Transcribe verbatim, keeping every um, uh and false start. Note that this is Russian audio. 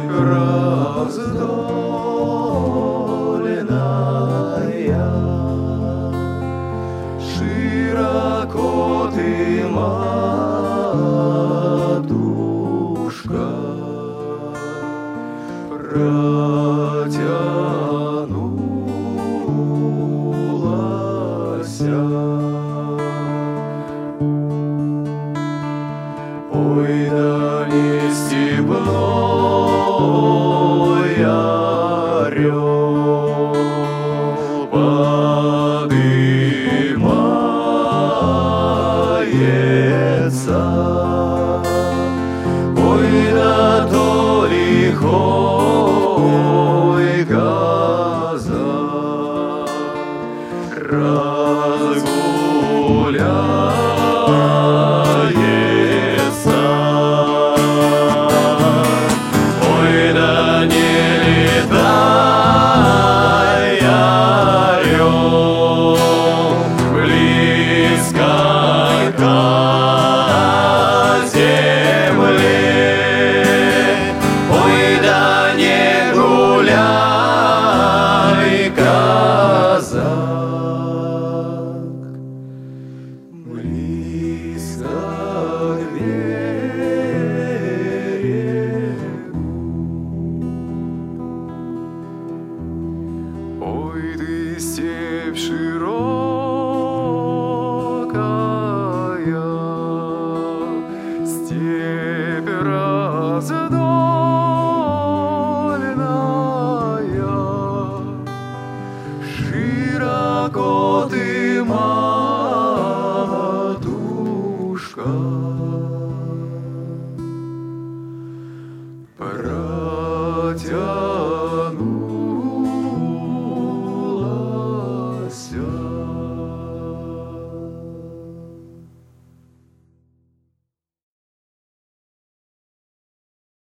раздольная, широко ты, матушка, протянулася. Ой, дали степной орел подымается. Ой, да то лихой казак разгуляется. Ой, да не летай, орел, близко к земле. Ой, да не гуляй, казак, близко к берегу. Ой, ты степь широкая, степь раздольная, широко ты, матушка, протя